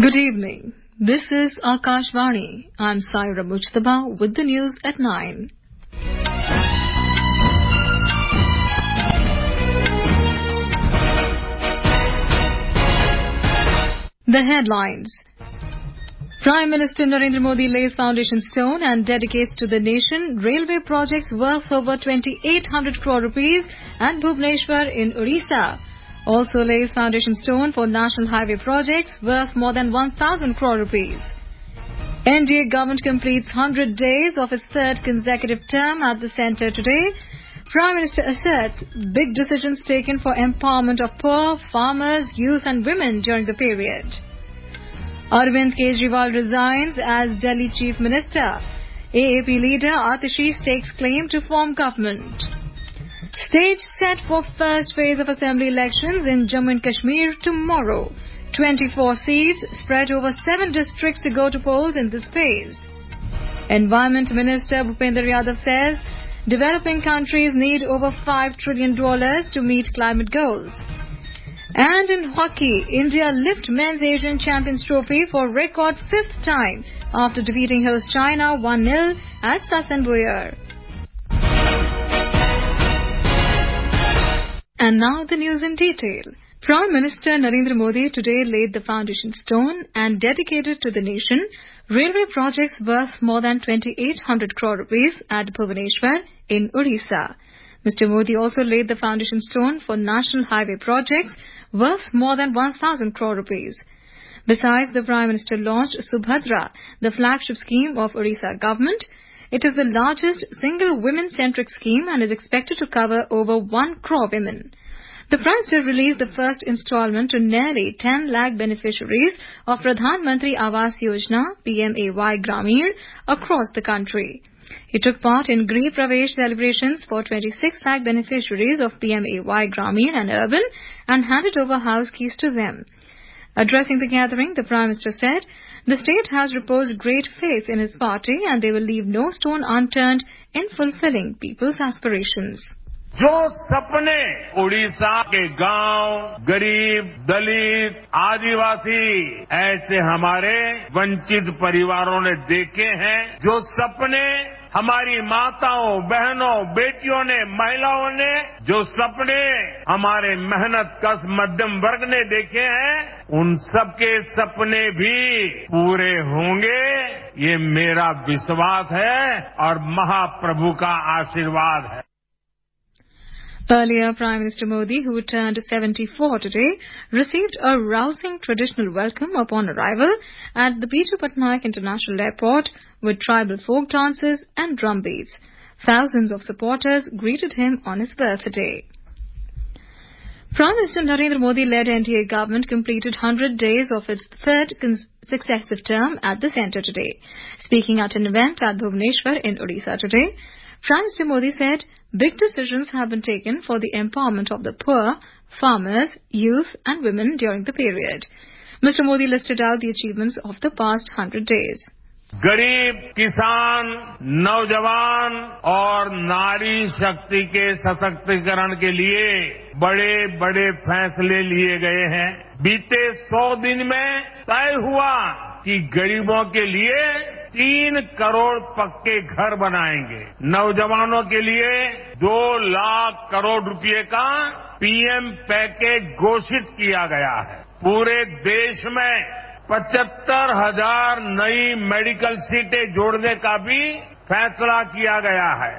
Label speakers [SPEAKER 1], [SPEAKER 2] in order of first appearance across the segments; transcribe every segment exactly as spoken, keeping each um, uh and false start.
[SPEAKER 1] Good evening. This is Akashvani. I'm Saira Mujtaba with the news at nine. The headlines. Prime Minister Narendra Modi lays foundation stone and dedicates to the nation railway projects worth over twenty-eight hundred crore rupees at Bhubaneswar in Odisha. Also lays foundation stone for national highway projects worth more than one thousand crore rupees. N D A government completes one hundred days of its third consecutive term at the centre today. Prime Minister asserts big decisions taken for empowerment of poor, farmers, youth and women during the period. Arvind Kejriwal resigns as Delhi Chief Minister. A A P leader Atishi stakes claim to form government. Stage set for first phase of assembly elections in Jammu and Kashmir tomorrow. twenty-four seats spread over seven districts to go to polls in this phase. Environment Minister Bhupender Yadav says developing countries need over five trillion dollars to meet climate goals. And in hockey, India lift Men's Asian Champions Trophy for record fifth time after defeating host China one nil at Sassanboyer. And now the news in detail. Prime Minister Narendra Modi today laid the foundation stone and dedicated to the nation railway projects worth more than twenty-eight hundred crore rupees at Bhubaneswar in Odisha. Mister Modi also laid the foundation stone for national highway projects worth more than one thousand crore rupees. Besides, the Prime Minister launched Subhadra, the flagship scheme of Odisha government. It is the largest single women-centric scheme and is expected to cover over one crore women. The Prime Minister released the first installment to nearly ten lakh beneficiaries of Pradhan Mantri Awas Yojana P M A Y Gramin across the country. He took part in Grih Pravesh celebrations for twenty-six lakh beneficiaries of P M A Y Gramin and Urban and handed over house keys to them. Addressing the gathering, the Prime Minister said, the state has reposed great faith in his party and they will leave no stone unturned in fulfilling people's aspirations.
[SPEAKER 2] जो सपने उड़ीसा के गांव, गरीब, दलित, आदिवासी ऐसे हमारे वंचित परिवारों ने देखे हैं, जो सपने हमारी माताओं, बहनों, बेटियों ने, महिलाओं ने, जो सपने हमारे मेहनतकश मध्यम वर्ग ने देखे हैं, उन सबके सपने भी पूरे होंगे, ये मेरा विश्वास है और महाप्रभु का आशीर्वाद है.
[SPEAKER 1] Earlier, Prime Minister Modi, who turned seventy-four today, received a rousing traditional welcome upon arrival at the Biju Patnaik International Airport with tribal folk dances and drum beats. Thousands of supporters greeted him on his birthday. Prime Minister Narendra Modi-led N D A government completed one hundred days of its third successive term at the centre today. Speaking at an event at Bhubaneswar in Odisha today, Prime Minister Modi said big decisions have been taken for the empowerment of the poor, farmers, youth and women during the period. Mister Modi listed out the achievements of the past one hundred days.
[SPEAKER 2] गरीब, किसान, नौजवान और नारी शक्ति के सशक्तिकरण के लिए बड़े बड़े फैसले लिए गए हैं. बीते सौ दिन में तय हुआ कि गरीबों के लिए तीन करोड़ पक्के घर बनाएंगे. नौजवानों के लिए दो लाख करोड़ रुपए का पीएम पैकेज घोषित किया गया है. पूरे देश में पचहत्तर हजार नई मेडिकल सीटें जोड़ने का भी फैसला किया गया है.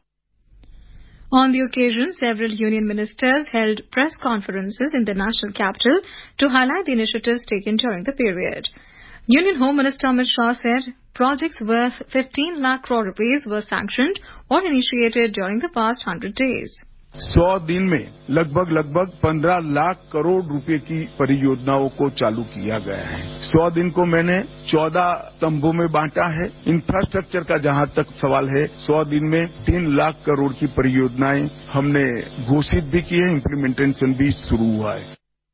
[SPEAKER 1] On the occasion, several union ministers held press conferences in the national capital to highlight the initiatives taken during the period. Union Home Minister Amit Shah said projects worth fifteen lakh crore rupees were sanctioned or initiated during the past one hundred days.
[SPEAKER 3] सौ दिन में लगभग लगभग पंद्रह लाख करोड़ रुपए की परियोजनाओं को चालू किया गया है. सौ दिन को मैंने चौदह स्तंभों में बांटा है. इंफ्रास्ट्रक्चर का जहां तक सवाल है, सौ दिन में तीन लाख करोड़ की परियोजनाएं हमने घोषित भी की है, इम्प्लीमेंटेशन भी शुरू हुआ है.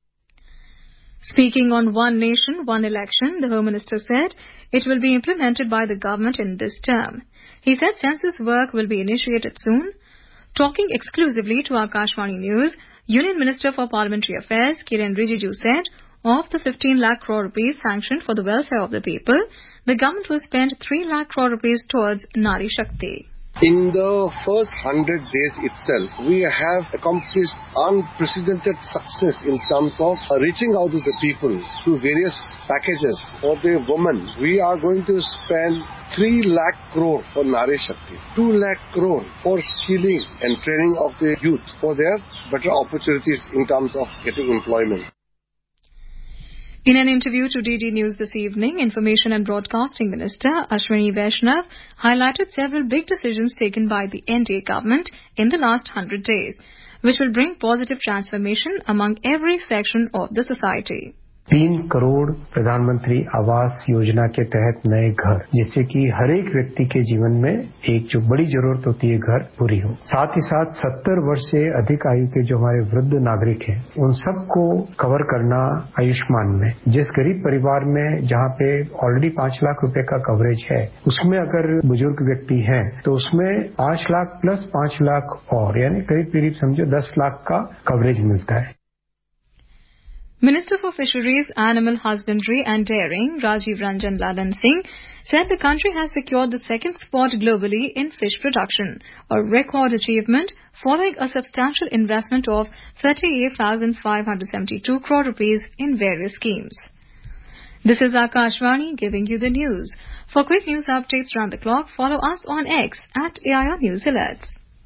[SPEAKER 1] Speaking on One Nation, One Election, the Home Minister said it will be implemented by the government in this term. He said census work will be initiated soon. Talking exclusively to Akashvani News, Union Minister for Parliamentary Affairs, Kiren Rijiju said Of the fifteen lakh crore rupees sanctioned for the welfare of the people, the government will spend three lakh crore rupees towards Nari Shakti.
[SPEAKER 4] In the first hundred days itself, we have accomplished unprecedented success in terms of reaching out to the people through various packages. For the women, we are going to spend three lakh crore for Nari Shakti, two lakh crore for skilling and training of the youth for their better opportunities in terms of getting employment.
[SPEAKER 1] In an interview to D D News this evening, Information and Broadcasting Minister Ashwini Vaishnav highlighted several big decisions taken by the N D A government in the last hundred days, which will bring positive transformation among every section of the society.
[SPEAKER 5] तीन करोड़ प्रधानमंत्री आवास योजना के तहत नए घर, जिससे कि हर एक व्यक्ति के जीवन में एक जो बड़ी जरूरत होती है घर पूरी हो। साथ ही साथ सत्तर वर्ष से अधिक आयु के जो हमारे वृद्ध नागरिक हैं, उन सबको कवर करना आयुष्मान में। जिस गरीब परिवार में जहां पे ऑलरेडी पांच लाख रुपए का कवरेज है, उसमें अगर बुजुर्ग व्यक्ति हैं तो उसमें पांच लाख प्लस पांच लाख और यानी करीब करीब समझो दस लाख का कवरेज मिलता है।
[SPEAKER 1] Minister for Fisheries, Animal Husbandry and Dairying, Rajiv Ranjan Lalan Singh, said the country has secured the second spot globally in fish production, a record achievement following a substantial investment of thirty-eight thousand five hundred seventy-two crore rupees in various schemes. This is Akashvani giving you the news. For quick news updates round the clock, follow us on X at A I R News Alerts.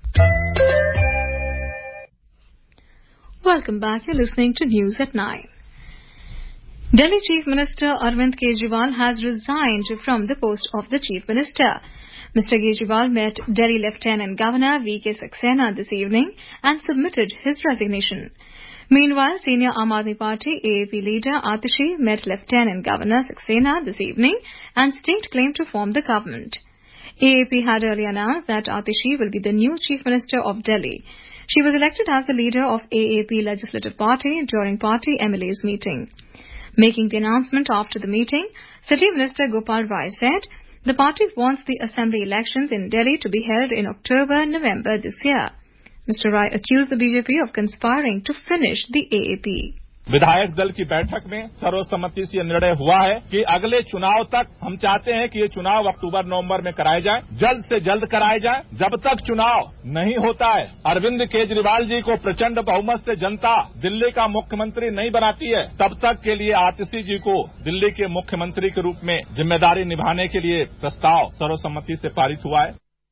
[SPEAKER 1] Welcome back. You're listening to News at nine. Delhi Chief Minister Arvind Kejriwal has resigned from the post of the Chief Minister. Mister Kejriwal met Delhi Lieutenant Governor V K Saxena this evening and submitted his resignation. Meanwhile, senior Aam Aadmi Party A A P leader Atishi met Lieutenant Governor Saxena this evening and staked claim to form the government. A A P had earlier announced that Atishi will be the new Chief Minister of Delhi. She was elected as the leader of A A P Legislative Party during party M L A's meeting. Making the announcement after the meeting, City Minister Gopal Rai said the party wants the assembly elections in Delhi to be held in October-November this year. Mister Rai accused the B J P of conspiring to finish the A A P.
[SPEAKER 6] विधायक दल की बैठक में सर्वसम्मति से निर्णय हुआ है कि अगले चुनाव तक हम चाहते हैं कि ये चुनाव अक्टूबर नवंबर में कराए जाए, जल्द से जल्द कराए जाए। जब तक चुनाव नहीं होता है, अरविंद केजरीवाल जी को प्रचंड बहुमत से जनता दिल्ली का मुख्यमंत्री नहीं बनाती है, तब तक के लिए आतिशी जी को दिल्ली के मुख्यमंत्री के रूप में जिम्मेदारी निभाने के लिए प्रस्ताव सर्वसम्मति से पारित हुआ है।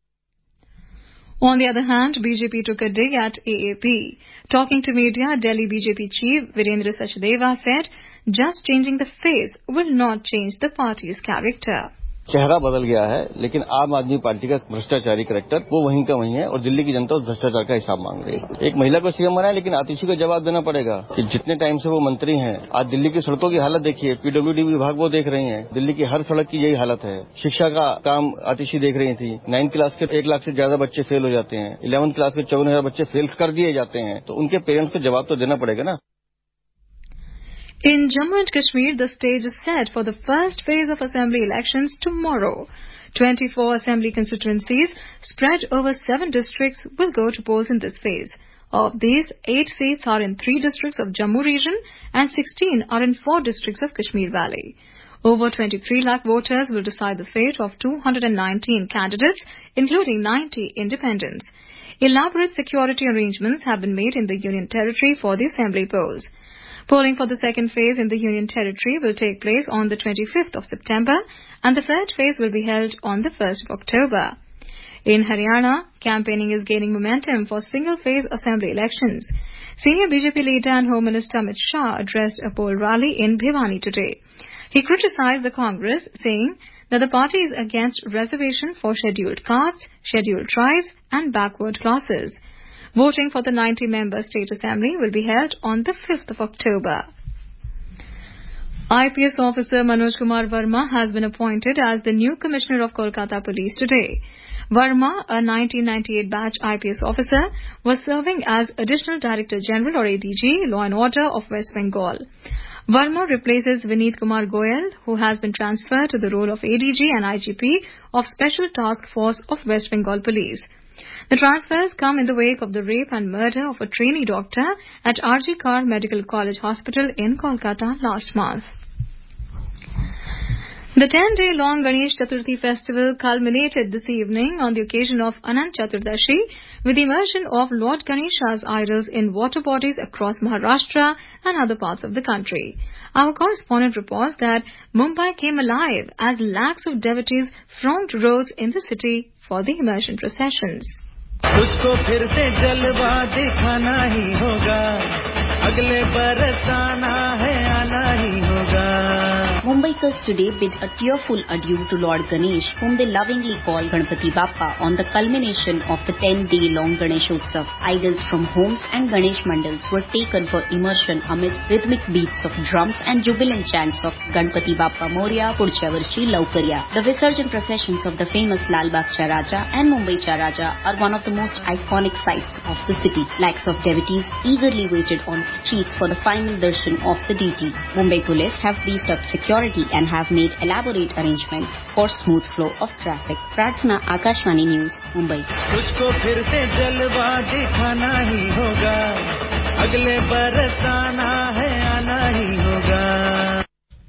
[SPEAKER 1] On the other hand, B J P took a dig at A A P. Talking to media, Delhi B J P chief Virendra Sachdeva said, just changing the face will not change the party's character.
[SPEAKER 7] चेहरा बदल गया है, लेकिन आम आदमी party का भ्रष्टाचारी character वो वहीं का वहीं है और दिल्ली की जनता उस भ्रष्टाचार का हिसाब मांग रही है। एक महिला को सीएम बनाया, लेकिन आतिशी को जवाब देना पड़ेगा कि जितने टाइम से वो मंत्री हैं, आज दिल्ली की सड़कों की हालत देखिए, पीडब्ल्यूडी विभाग वो देख रही है, दिल्ली की हर सड़क की यही हालत है। शिक्षा का काम आतिशी देख रही थी, नाइन्थ क्लास के एक लाख से ज्यादा बच्चे फेल हो जाते हैं, इलेवंथ क्लास के चौवन हजार बच्चे फेल कर दिए जाते हैं, तो उनके पेरेंट्स को जवाब तो देना पड़ेगा ना।
[SPEAKER 1] In Jammu and Kashmir, the stage is set for the first phase of assembly elections tomorrow. twenty-four assembly constituencies spread over seven districts will go to polls in this phase. Of these, eight seats are in three districts of Jammu region and sixteen are in four districts of Kashmir Valley. Over twenty-three lakh voters will decide the fate of two hundred nineteen candidates, including ninety independents. Elaborate security arrangements have been made in the Union Territory for the assembly polls. Polling for the second phase in the Union Territory will take place on the twenty-fifth of September and the third phase will be held on the first of October. In Haryana, campaigning is gaining momentum for single-phase assembly elections. Senior B J P leader and Home Minister Amit Shah addressed a poll rally in Bhiwani today. He criticized the Congress, saying that the party is against reservation for scheduled castes, scheduled tribes and backward classes. Voting for the ninety-member State Assembly will be held on the fifth of October. I P S officer Manoj Kumar Verma has been appointed as the new Commissioner of Kolkata Police today. Verma, a nineteen ninety-eight batch I P S officer, was serving as Additional Director General or A D G, Law and Order of West Bengal. Verma replaces Vineet Kumar Goyal, who has been transferred to the role of A D G and I G P of Special Task Force of West Bengal Police. The transfers come in the wake of the rape and murder of a trainee doctor at R G Kar Medical College Hospital in Kolkata last month. The ten-day-long Ganesh Chaturthi festival culminated this evening on the occasion of Anant Chaturdashi with the immersion of Lord Ganesha's idols in water bodies across Maharashtra and other parts of the country. Our correspondent reports that Mumbai came alive as lakhs of devotees thronged roads in the city for the immersion processions.
[SPEAKER 8] तुझको फिर से जलवा दिखाना ही होगा, अगले बरस आना है, आना ही होगा.
[SPEAKER 9] Mumbaikars today bid a tearful adieu to Lord Ganesh, whom they lovingly call Ganpati Bappa, on the culmination of the ten-day-long Ganeshotsav. Idols from homes and Ganesh mandals were taken for immersion amid rhythmic beats of drums and jubilant chants of Ganpati Bappa Moria, Pudcha Varshi, Laukarya. The Visarjan processions of the famous Lal Bagh Cha Raja and Mumbai Cha Raja are one of the most iconic sights of the city. Lakhs of devotees eagerly waited on streets for the final darshan of the deity. Mumbai police have beefed up security and have made elaborate arrangements for smooth flow of traffic. Prarthana, Akashvani News, Mumbai.
[SPEAKER 8] तुझको फिर से जलवा दिखाना ही होगा, अगले बरस आना है, आना ही होगा.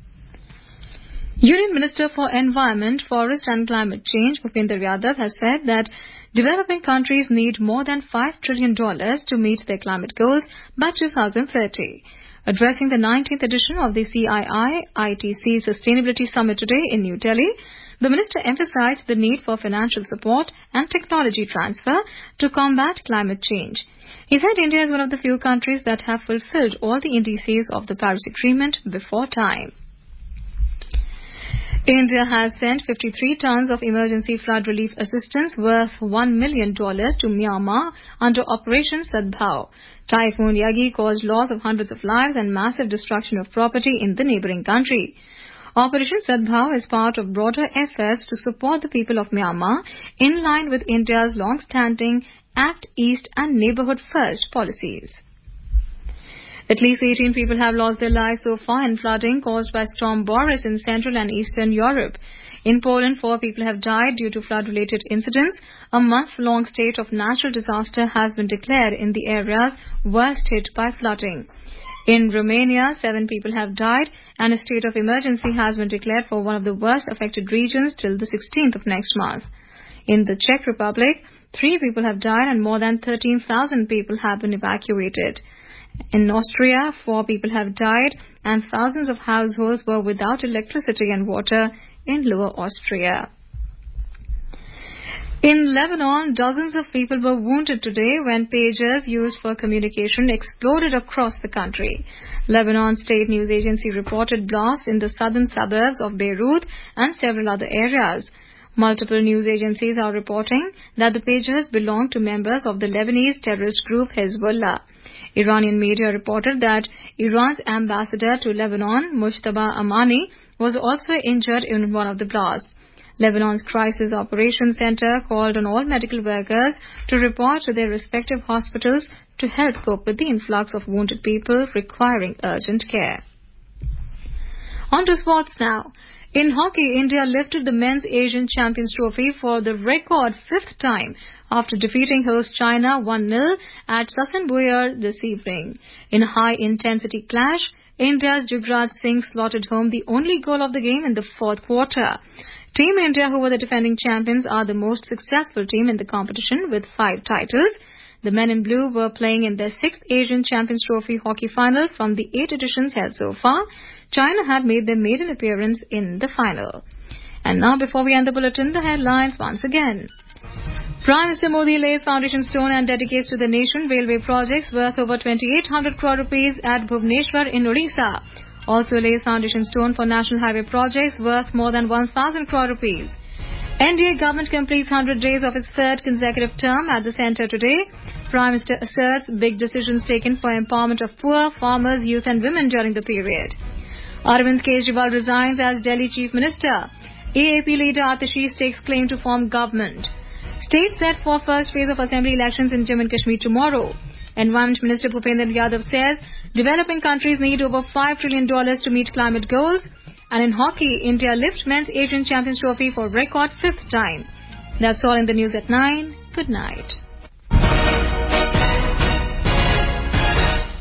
[SPEAKER 1] Union Minister for Environment, Forest and Climate Change, Bhupender Yadav, has said that developing countries need more than five trillion dollars to meet their climate goals by two thousand thirty. Addressing the nineteenth edition of the C I I I T C Sustainability Summit today in New Delhi, the minister emphasized the need for financial support and technology transfer to combat climate change. He said India is one of the few countries that have fulfilled all the indices of the Paris Agreement before time. India has sent fifty-three tons of emergency flood relief assistance worth one million dollars to Myanmar under Operation Sadbhav. Typhoon Yagi caused loss of hundreds of lives and massive destruction of property in the neighboring country. Operation Sadbhav is part of broader efforts to support the people of Myanmar in line with India's long-standing Act East and Neighbourhood First policies. At least eighteen people have lost their lives so far in flooding caused by Storm Boris in Central and Eastern Europe. In Poland, four people have died due to flood-related incidents. A month-long state of natural disaster has been declared in the areas worst hit by flooding. In Romania, seven people have died and a state of emergency has been declared for one of the worst affected regions till the sixteenth of next month. In the Czech Republic, three people have died and more than thirteen thousand people have been evacuated. In Austria, four people have died and thousands of households were without electricity and water in Lower Austria. In Lebanon, dozens of people were wounded today when pagers used for communication exploded across the country. Lebanon State News Agency reported blasts in the southern suburbs of Beirut and several other areas. Multiple news agencies are reporting that the pagers belong to members of the Lebanese terrorist group Hezbollah. Iranian media reported that Iran's ambassador to Lebanon, Mujtaba Amani, was also injured in one of the blasts. Lebanon's Crisis Operations Center called on all medical workers to report to their respective hospitals to help cope with the influx of wounded people requiring urgent care. On to sports now. In hockey, India lifted the Men's Asian Champions Trophy for the record fifth time after defeating host China one nil at Sasanbuyer this evening. In a high-intensity clash, India's Jugraj Singh slotted home the only goal of the game in the fourth quarter. Team India, who were the defending champions, are the most successful team in the competition with five titles. The men in blue were playing in their sixth Asian Champions Trophy hockey final from the eight editions held so far. China had made their maiden appearance in the final. And now, before we end the bulletin, the headlines once again. Prime Minister Modi lays foundation stone and dedicates to the nation railway projects worth over twenty-eight hundred crore rupees at Bhubaneswar in Odisha. Also lays foundation stone for national highway projects worth more than one thousand crore rupees. N D A government completes one hundred days of its third consecutive term at the centre today. Prime Minister asserts big decisions taken for empowerment of poor, farmers, youth and women during the period. Arvind Kejriwal resigns as Delhi Chief Minister. A A P leader Atishi stakes claim to form government. State set for first phase of assembly elections in Jammu and Kashmir tomorrow. Environment Minister Bhupender Yadav says developing countries need over five trillion dollars to meet climate goals. And in hockey, India lifts Men's Asian Champions Trophy for record fifth time. That's all in the news at nine. Good night.